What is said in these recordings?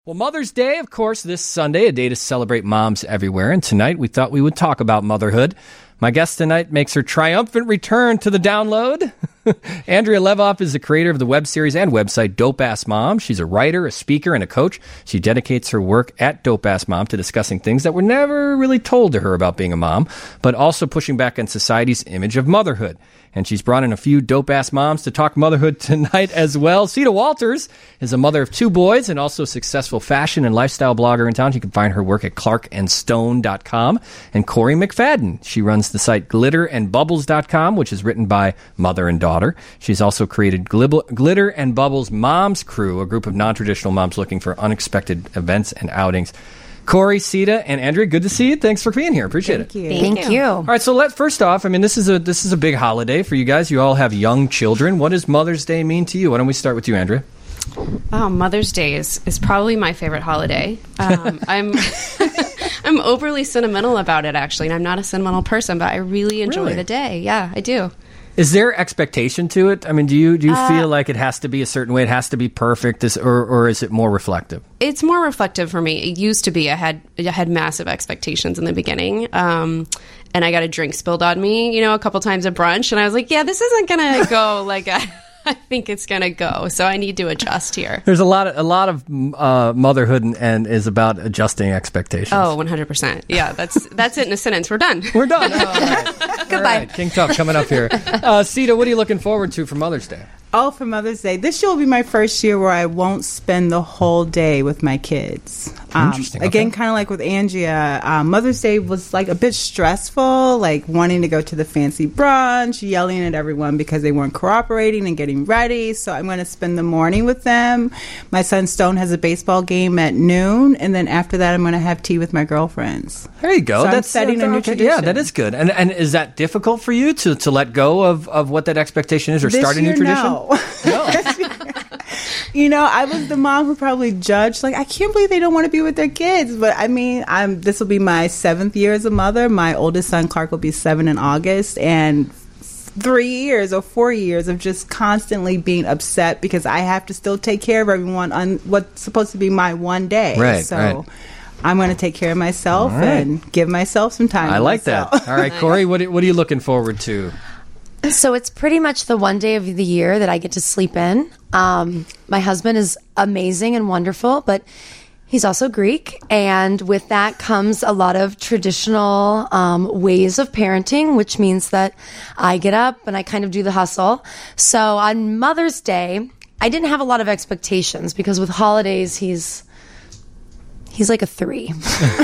Well, Mother's Day, of course, this Sunday, a day to celebrate moms everywhere. And tonight, we thought we would talk about motherhood. My guest tonight makes her triumphant return to the download. Andrea Levoff is the creator of the web series and website Dope Ass Mom. She's a writer, a speaker, and a coach. She dedicates her work at Dope Ass Mom to discussing things that were never really told to her about being a mom, but also pushing back on society's image of motherhood. And she's brought in a few dope-ass moms to talk motherhood tonight as well. Sita Walters is a mother of two boys and also a successful fashion and lifestyle blogger in town. You can find her work at clarkandstone.com. And Corey McFadden, she runs the site glitterandbubbles.com, which is written by mother and daughter. She's also created Glitter and Bubbles Moms Crew, a group of non-traditional moms looking for unexpected events and outings. Corey, Sita, and Andrea, good to see you. Thanks for being here. Appreciate it. Thank you. All right, so first off, I mean, this is a big holiday for you guys. You all have young children. What does Mother's Day mean to you? Why don't we start with you, Andrea? Oh, Mother's Day is probably my favorite holiday. I'm overly sentimental about it, actually, and I'm not a sentimental person, but I really enjoy the day. Yeah, I do. Is there expectation to it? I mean, do you feel like it has to be a certain way? It has to be perfect, or is it more reflective? It's more reflective for me. It used to be. I had massive expectations in the beginning, and I got a drink spilled on me, a couple times at brunch, and I was like, yeah, this isn't gonna go like I think it's gonna go. So I need to adjust here. There's a lot of motherhood and is about adjusting expectations. Oh, 100%. Yeah, that's it in a sentence. We're done. We're done. All right. Goodbye. All right. King Tut coming up here. Sita, what are you looking forward to for Mother's Day? Oh, for Mother's Day. This year will be my first year where I won't spend the whole day with my kids. Interesting. Again, kind of like with Andrea, Mother's Day was like a bit stressful, like wanting to go to the fancy brunch, yelling at everyone because they weren't cooperating and getting ready. So I'm going to spend the morning with them. My son Stone has a baseball game at noon, and then after that, I'm going to have tea with my girlfriends. There you go. So that's setting a new tradition. Yeah, that is good. And is that difficult for you to let go of what that expectation is, or start a new tradition? No. I was the mom who probably judged, like, I can't believe they don't want to be with their kids. But I mean, this will be my 7th year as a mother. My oldest son, Clark, will be 7 in August. And 3 years or 4 years of just constantly being upset because I have to still take care of everyone on what's supposed to be my one day. Right, so right. I'm going to take care of myself and give myself some time. I like that. All right, Corey, what are you looking forward to? So it's pretty much the one day of the year that I get to sleep in. My husband is amazing and wonderful, but he's also Greek. And with that comes a lot of traditional ways of parenting, which means that I get up and I kind of do the hustle. So on Mother's Day, I didn't have a lot of expectations because with holidays, he's like a 3.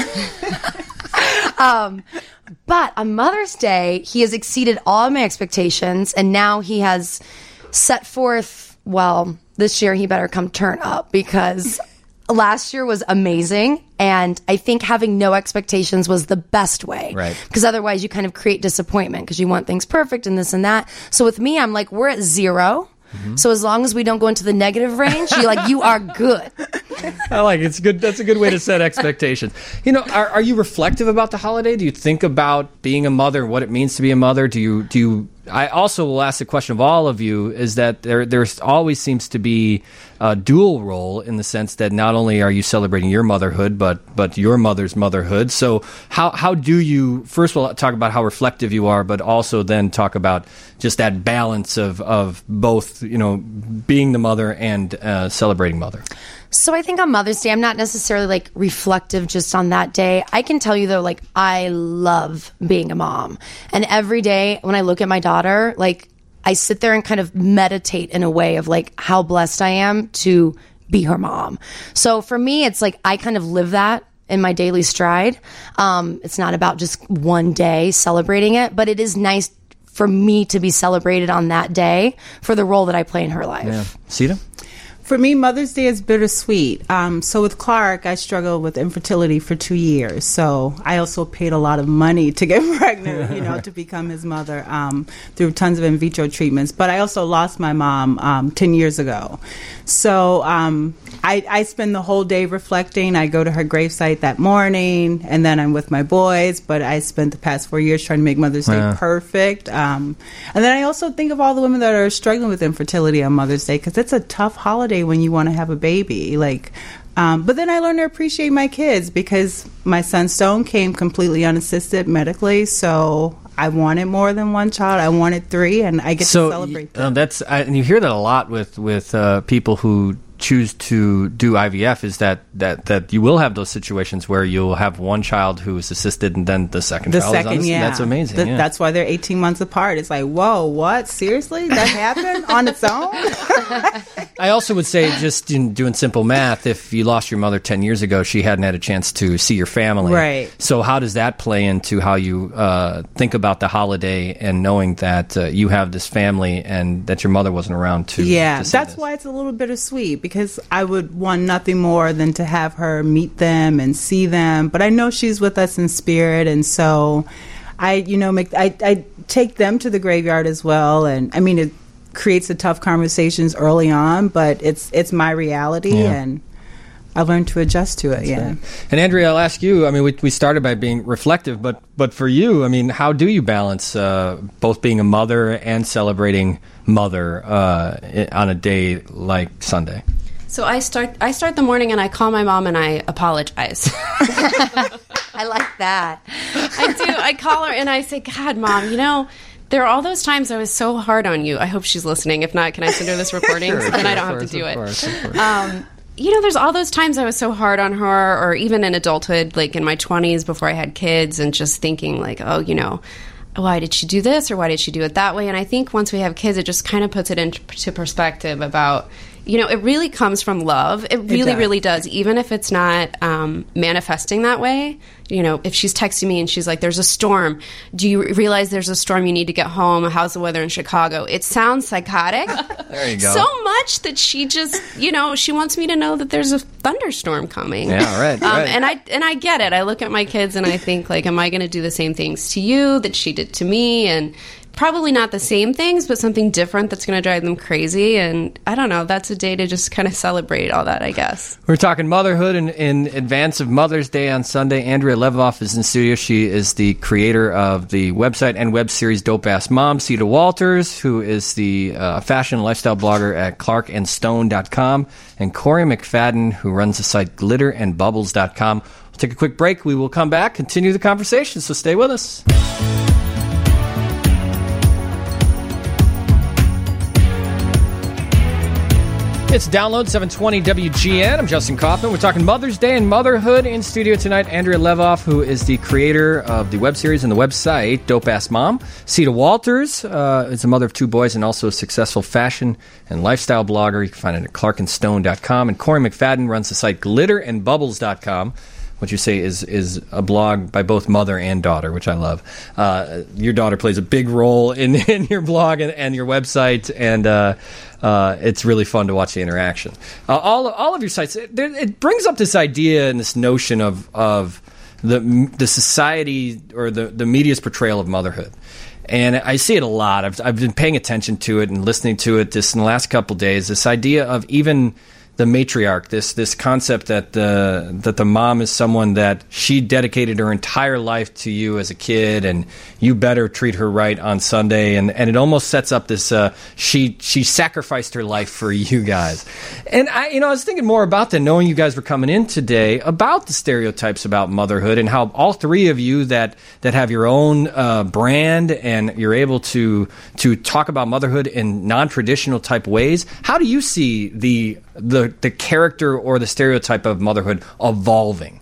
But on Mother's Day, he has exceeded all of my expectations, and now he has set forth, well, this year he better come turn up, because last year was amazing, and I think having no expectations was the best way. Right. Because otherwise you kind of create disappointment because you want things perfect and this and that. So with me, I'm like, we're at 0. Mm-hmm. So as long as we don't go into the negative range, you are good. I like it. It's good. That's a good way to set expectations. Are you reflective about the holiday? Do you think about being a mother and what it means to be a mother? Do you? I also will ask the question of all of you: is that there always seems to be a dual role in the sense that not only are you celebrating your motherhood, but your mother's motherhood. So how do you first of all talk about how reflective you are, but also then talk about just that balance of both, being the mother and celebrating mother? So I think on Mother's Day, I'm not necessarily reflective just on that day. I can tell you though, I love being a mom. And every day when I look at my daughter, I sit there and kind of meditate in a way of how blessed I am to be her mom. So for me, it's I kind of live that in my daily stride. It's not about just one day celebrating it, but it is nice for me to be celebrated on that day for the role that I play in her life. Yeah. Sita? For me, Mother's Day is bittersweet. So with Clark, I struggled with infertility for 2 years. So I also paid a lot of money to get pregnant, to become his mother through tons of in vitro treatments. But I also lost my mom 10 years ago. So I spend the whole day reflecting. I go to her gravesite that morning, and then I'm with my boys. But I spent the past 4 years trying to make Mother's Day perfect. And then I also think of all the women that are struggling with infertility on Mother's Day, because it's a tough holiday when you want to have a baby. But then I learned to appreciate my kids because my son Stone came completely unassisted medically, so I wanted more than one child. I wanted 3, and I get to celebrate them. And you hear that a lot with people who choose to do IVF, is that you will have those situations where you'll have one child who is assisted and then the second child is unassisted. Yeah. That's amazing. That's why they're 18 months apart. It's like, whoa, what? Seriously? That happened on its own? I also would say, just in doing simple math, if you lost your mother 10 years ago, she hadn't had a chance to see your family. Right. So how does that play into how you think about the holiday and knowing that you have this family and that your mother wasn't around to Yeah, see that's this? why it's a little bittersweet, because I would want nothing more than to have her meet them and see them. But I know she's with us in spirit, and so I take them to the graveyard as well. And I mean, it creates the tough conversations early on, but it's my reality, and I learned to adjust to it. That's right. And Andrea, I'll ask you. I mean, we started by being reflective, but for you, I mean, how do you balance both being a mother and celebrating mother on a day like Sunday? So I start the morning and I call my mom and I apologize. I like that. I do. I call her and I say, God, Mom, there are all those times I was so hard on you. I hope she's listening. If not, can I send her this recording? Sure, so then I don't have to do it. There's all those times I was so hard on her, or even in adulthood, like in my 20s before I had kids, and just thinking like, why did she do this or why did she do it that way? And I think once we have kids, it just kind of puts it into perspective about, it really comes from love. It really does. Even if it's not manifesting that way. If she's texting me and she's like, there's a storm. Do you realize there's a storm? You need to get home. How's the weather in Chicago? It sounds psychotic. There you go. So much that she just, she wants me to know that there's a thunderstorm coming. Yeah, right. And I get it. I look at my kids and I think, like, am I going to do the same things to you that she did to me? And probably not the same things, but something different that's going to drive them crazy. And I don't know. That's a day to just kind of celebrate all that, I guess. We're talking motherhood in advance of Mother's Day on Sunday. Andrea Levoff is in studio. She is the creator of the website and web series Dope Ass Mom. Cita Walters, who is the fashion and lifestyle blogger at clarkandstone.com. And Corey McFadden, who runs the site glitterandbubbles.com. We'll take a quick break. We will come back, continue the conversation, so stay with us. It's Download 720 WGN. I'm Justin Kaufman. We're talking Mother's Day and motherhood. In studio tonight, Andrea Levoff, who is the creator of the web series and the website Dope Ass Mom. Cita Walters is a mother of 2 boys and also a successful fashion and lifestyle blogger. You can find it at clarkandstone.com. And Corey McFadden runs the site glitterandbubbles.com. What you say is a blog by both mother and daughter, which I love. Your daughter plays a big role in your blog and your website, and it's really fun to watch the interaction. All of your sites, it brings up this idea and this notion of the society or the media's portrayal of motherhood. And I see it a lot. I've been paying attention to it and listening to it this in the last couple of days. This idea of even the matriarch, this concept that the mom is someone that she dedicated her entire life to you as a kid, and you better treat her right on Sunday, and it almost sets up this she sacrificed her life for you guys. And I was thinking more about that, knowing you guys were coming in today, about the stereotypes about motherhood and how all 3 of you that have your own brand and you're able to talk about motherhood in non-traditional type ways. How do you see the character or the stereotype of motherhood evolving?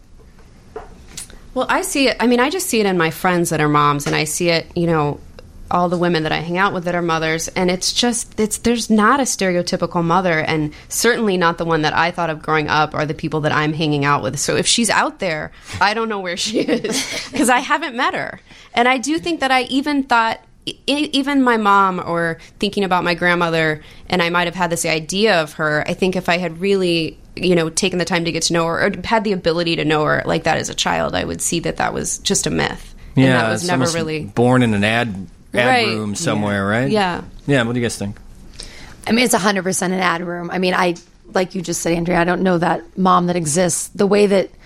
Well, I see it. I mean, I just see it in my friends that are moms, and I see it, all the women that I hang out with that are mothers, and there's not a stereotypical mother, and certainly not the one that I thought of growing up or the people that I'm hanging out with. So if she's out there, I don't know where she is because I haven't met her. And I do think that I even thought, even my mom, or thinking about my grandmother, and I might have had this idea of her, I think if I had really, taken the time to get to know her, or had the ability to know her like that as a child, I would see that was just a myth. Yeah, and that was never really born in an ad right. room somewhere, right? Yeah. Yeah, what do you guys think? I mean, it's 100% an ad room. I mean, like you just said, Andrea, I don't know that mom that exists. The way that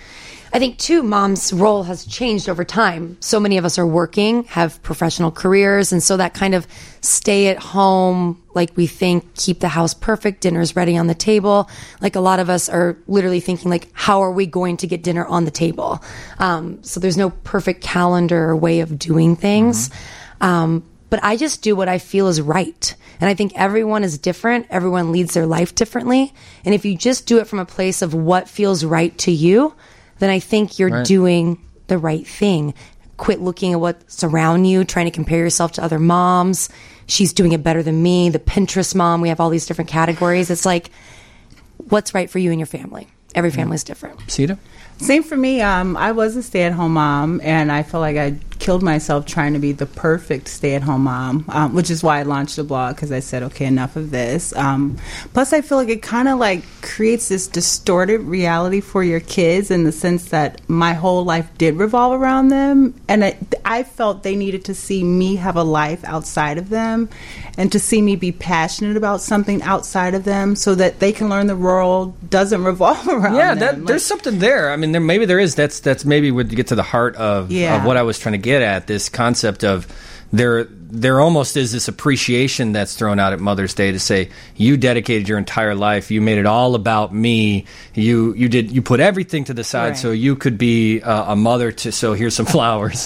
I think too, mom's role has changed over time. So many of us are working, have professional careers, and so that kind of stay at home, like we think, keep the house perfect, dinner's ready on the table. Like a lot of us are literally thinking like, how are we going to get dinner on the table? So there's no perfect calendar or way of doing things. But I just do what I feel is right. And I think everyone is different. Everyone leads their life differently. And if you just do it from a place of what feels right to you, then I think you're doing the right thing. Quit looking at what's around you, trying to compare yourself to other moms. She's doing it better than me. The Pinterest mom, we have all these different categories. It's like, what's right for you and your family? Every family is different. Sita? Same for me. I was a stay-at-home mom, and I feel like I killed myself trying to be the perfect stay-at-home mom, which is why I launched the blog, because I said, okay, enough of this. Plus, I feel like it kind of like creates this distorted reality for your kids in the sense that my whole life did revolve around them, and I felt they needed to see me have a life outside of them and to see me be passionate about something outside of them so that they can learn the world doesn't revolve around them. There's something there. I mean, there is. That's maybe would get to the heart of what I was trying to get at. This concept of there almost is this appreciation that's thrown out at Mother's Day to say, you dedicated your entire life, you made it all about me, you put everything to the side so you could be a mother to. So here's some flowers.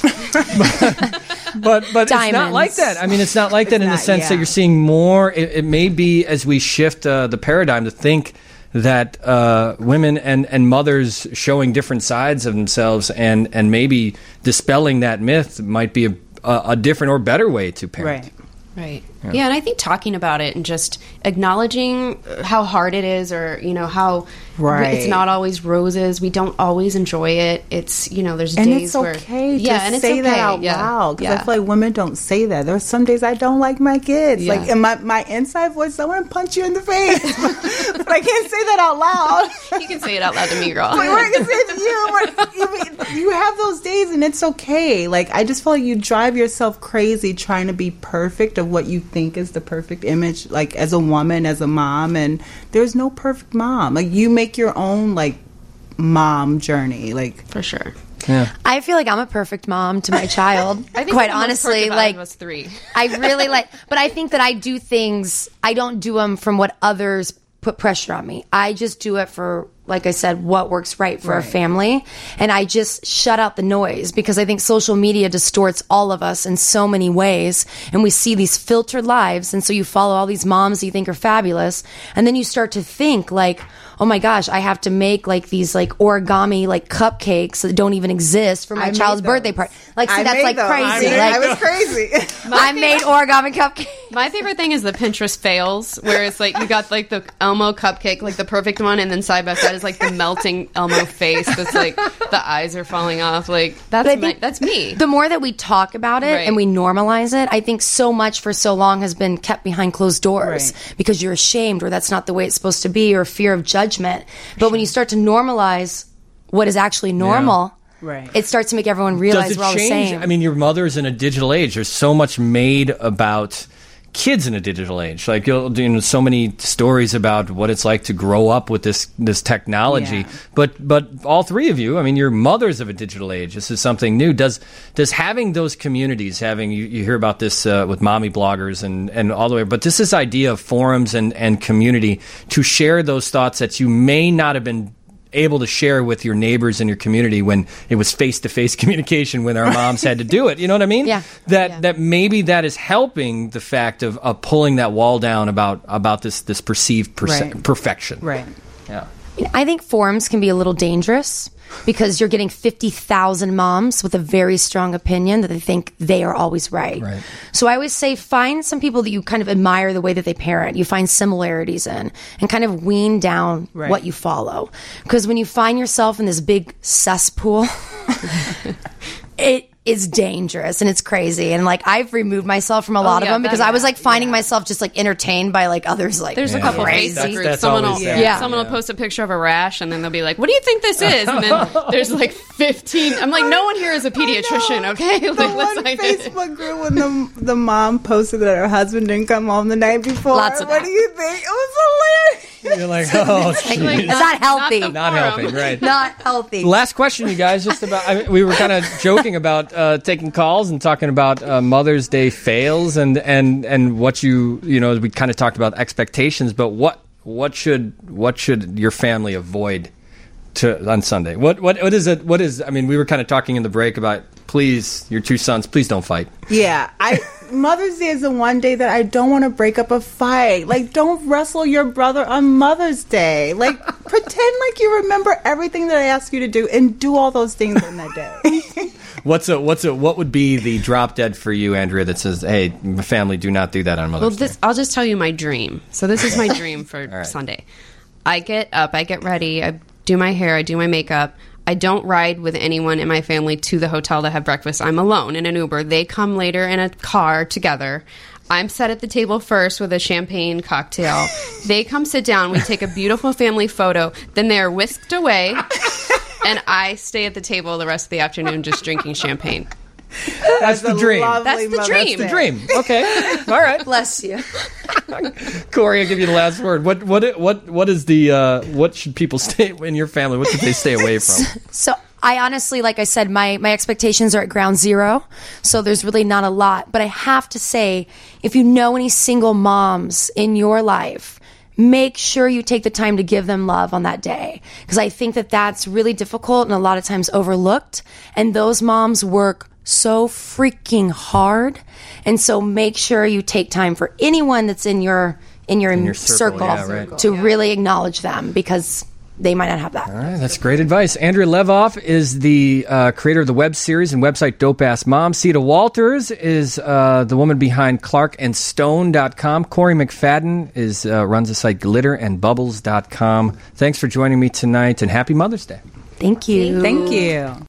But it's not like that. I mean, it's not like that in the sense that you're seeing more. It may be as we shift the paradigm to think that women and mothers showing different sides of themselves and maybe dispelling that myth might be a different or better way to parent. Right. Yeah, and I think talking about it and just acknowledging how hard it is, or how it's not always roses. We don't always enjoy it. It's there's and days it's okay where to say that out loud, because I feel like women don't say that. There's some days I don't like my kids. Like in my inside voice, I want to punch you in the face, but I can't say that out loud. You can say it out loud to me, girl. Like, I can say it to you. But you have those days, and it's okay. Like I just feel like you drive yourself crazy trying to be perfect of what you think is the perfect image, like as a woman, as a mom, and there's no perfect mom. Like you make your own like mom journey, like for sure. Yeah. I feel like I'm a perfect mom to my child. I think quite honestly, like us three. I really but I think that I do things. I don't do them from what others put pressure on me. I just do it for, like I said, what works right for our family. And I just shut out the noise, because I think social media distorts all of us in so many ways. And we see these filtered lives. And so you follow all these moms that you think are fabulous. And then you start to think like, oh my gosh, I have to make like these like origami like cupcakes that don't even exist for my child's birthday party. Like, see, that's like crazy. I was crazy. I made origami cupcakes. My favorite thing is the Pinterest fails, where it's like you got like the Elmo cupcake, like the perfect one, and then side by side is like the melting Elmo face that's like the eyes are falling off. Like that's me. The more that we talk about it and we normalize it, I think so much for so long has been kept behind closed doors because you're ashamed, or that's not the way it's supposed to be, or fear of judgment. But when you start to normalize what is actually normal, it starts to make everyone realize we're all the same. I mean, your mother's in a digital age. There's so much made about kids in a digital age. Like so many stories about what it's like to grow up with this technology. But all three of you, I mean, you're mothers of a digital age. This is something new. Does having those communities, you hear about this with mommy bloggers and all the way, but this idea of forums and community to share those thoughts that you may not have been able to share with your neighbors in your community when it was face-to-face communication when our moms had to do it. You know what I mean? That maybe that is helping the fact of pulling that wall down about this perceived perfection. Right. Yeah. I think forums can be a little dangerous because you're getting 50,000 moms with a very strong opinion that they think they are always right. So I always say find some people that you kind of admire the way that they parent, you find similarities in, and kind of wean down what you follow. Because when you find yourself in this big cesspool, it is dangerous and it's crazy. And like I've removed myself from a lot of them because I was like finding myself just like entertained by like others like there's a couple crazy. Facebook groups. Someone will post a picture of a rash and then they'll be like, what do you think this is? And then there's like 15. I'm like, no one here is a pediatrician, okay? The like, one Facebook group when the mom posted that her husband didn't come home the night before. Lots of what do you think? It was hilarious. You're like, oh, It's geez. not healthy. Not helping, right? Not healthy. Last question, you guys. Just about, we were kind of joking about taking calls and talking about Mother's Day fails and what we kind of talked about expectations. But what should your family avoid on Sunday? What is it? What is? I mean, we were kind of talking in the break about, please, your two sons, please don't fight. Yeah, Mother's Day is the one day that I don't want to break up a fight. Like, don't wrestle your brother on Mother's Day. Like, pretend like you remember everything that I asked you to do and do all those things on that day. What would be the drop dead for you, Andrea, that says, hey, my family, do not do that on Mother's Day? I'll just tell you my dream. So this is my dream for Sunday. I get up, I get ready, I do my hair, I do my makeup. I don't ride with anyone in my family to the hotel to have breakfast. I'm alone in an Uber. They come later in a car together. I'm set at the table first with a champagne cocktail. They come sit down. We take a beautiful family photo. Then they're whisked away, and I stay at the table the rest of the afternoon just drinking champagne. That's the dream. That's the dream. That's the dream. Okay. All right. Bless you. Corey, I'll give you the last word. What is the what should people stay in your family? What should they stay away from? So I honestly, like I said, my expectations are at ground zero. So there's really not a lot. But I have to say, if you know any single moms in your life, make sure you take the time to give them love on that day. Because I think that that's really difficult and a lot of times overlooked. And those moms work so freaking hard. And so make sure you take time for anyone that's in your circle yeah, right. to really acknowledge them, because they might not have that. All right, that's great advice. Andrea Levoff is the creator of the web series and website Dope Ass Mom. Sita Walters is the woman behind ClarkandStone.com. Corey McFadden is runs the site GlitterandBubbles.com. Thanks for joining me tonight, and happy Mother's Day. Thank you. Thank you.